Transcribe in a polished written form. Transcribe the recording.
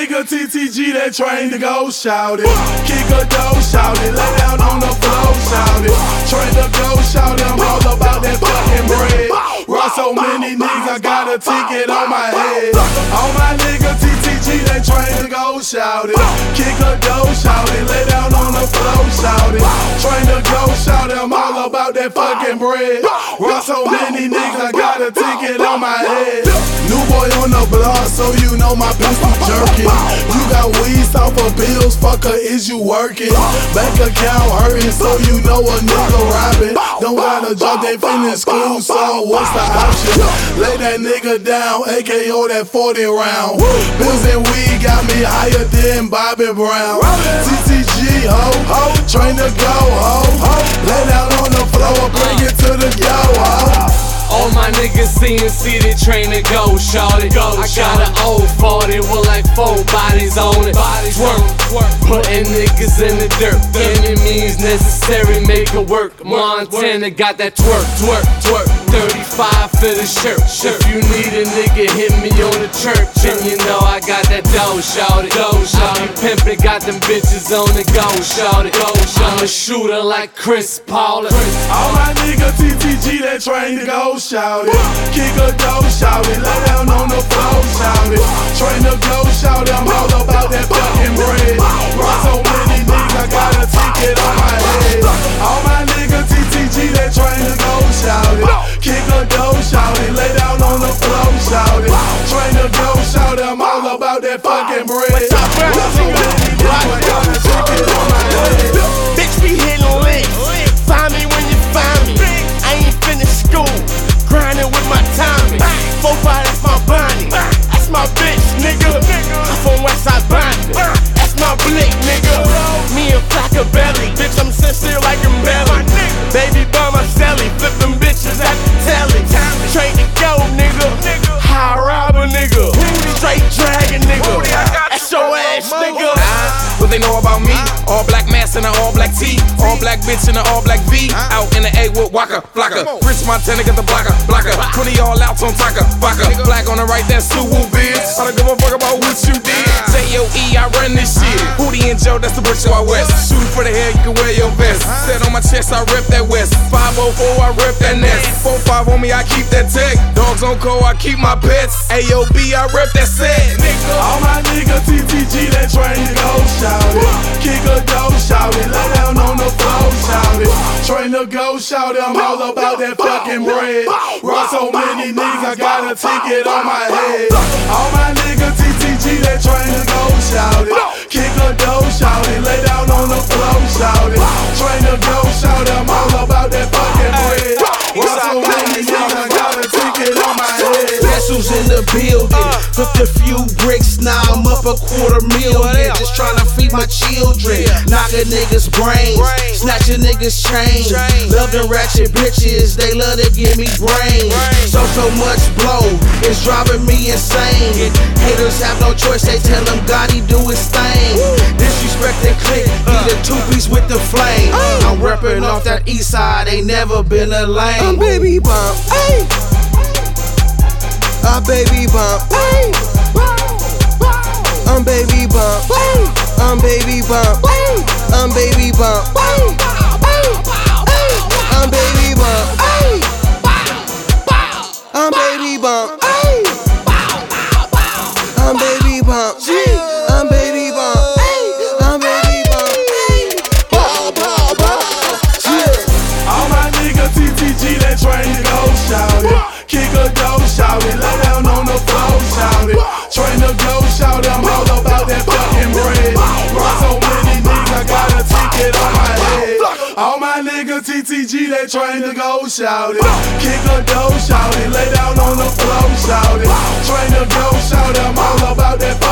nigga TTG that trained to go, shout it. Kick a dough, shout it. Lay down on the floor, shout it. Train to go, shout it. I'm all about that fucking bread. Rock so many niggas, I got a ticket on my head. All my nigga TTG that trained to go, shout it. Kick a dough, shout it. Lay down on the floor, shout it. Train to go, shout it. I'm all about that fucking bread. Rock so many niggas, I got a ticket on my head. New boy on the block, so you know my pistol jerking. You got weeds off of bills, fucker, is you working? Bank account hurting, so you know a nigga robbing. Don't gotta drop, they finish school, so what's the option? Lay that nigga down, AKO that 40 round. Bills and weed got me higher than Bobby Brown. TTG, ho, train to go, ho. Lay down on the floor, bring it to the yo, ho. All my niggas CNC, they train to go, shawty. I got an old 40 with like 4 bodies on it. Twerk, putting niggas in the dirt. Any means necessary, make it work. Montana got that twerk. 35 for the shirt. If you need a nigga, hit me on the church. And you know I got that dough, shawty. I be pimpin', got them bitches on the go, shawty. I'm a shooter like Chris Paul. All my nigga TTG that train to go, shout it. Kick a dough, shout it. Lay down on the floor, shout it. Train to go, shout it. I'm all about that fucking bread. Rock so many niggas, I got a ticket on my head. All my nigga TTG that train to go, shout it. Kick a dough, shout it. Lay down on the floor, shout it. Train to go, shout it. I'm all about that fucking bread. Rock so many niggas, I got a ticket on my head. Bitch be hitting licks. Find me when you find me. I ain't finished school. Grinding with my timing. 4-5, that's my Bonnie. That's my bitch, nigga. I'm from Westside Bonnie. That's my blick, nigga. Me and Flacca Belly. Bitch, I'm sincere like I'm belly. Baby by my celly. Flipping bitches at the telly. Straight to go, nigga. High robber, nigga. Straight dragon, nigga. That's your ass, nigga. What they know about me? All black mask and an all black tee. All black bitch and an all black V. Out in the A with Waka Flocka. Rich Montana got the blocker. 20 all outs on Taka. Vodka. Black on the right, that's Suwu biz. I don't give a fuck about what you did. J-O-E, I run this shit. Hootie and Joe, that's the British Wild West. Shooting for the head, you can wear your vest. Set on my chest, I rip that West. 504, I rip that nest. 45 on me, I keep that tech. Dogs on call, I keep my pets. AOB, I rip that set. All my nigga TTG that train to go, shout it. Kick a dough, shout it. Lay down on the floor, shout it. Train to go, shout it. I'm all about that fucking bread. Rock so many niggas, I got a ticket on my head. All my nigga TTG that train to go, shout it. Kick a dough, shout it. Lay down on the floor, shout it. Train to go, shout it. I'm all about that fucking bread. Rock so many niggas, I got a ticket on my head. Specials in the building. Flipped a few bricks, now I'm up $250,000. Just tryna feed my children. Knock a nigga's brains, snatch a nigga's chain. Love them ratchet bitches, they love to give me brains. So much blow, it's driving me insane. Haters have no choice, they tell him Gotti do his thing. Disrespect the clique, be the 2-piece with the flame. I'm reppin' off that east side, ain't never been a lane. I'm baby bump, ayy. I'm baby bump, ayy. I'm baby bump, ayy. I'm baby bump, ayy. I'm baby bump, ayy. I'm baby bump, ayy. I'm baby bump, ayy. I'm baby bump, ayy. I'm baby bump, ayy. I'm baby bump, ayy. All my nigga TTG that train to go, shout it. Kick a dough, shout it. Lay down on the floor, shout it. Train to go, shout it. I'm all about that fucking bread. Rock so many niggas, I got a ticket on my head. All my nigga TTG that train to go, shout it. Kick a dough, shout it. Lay down on the floor, shout it. Train to go, shout it. I'm all about that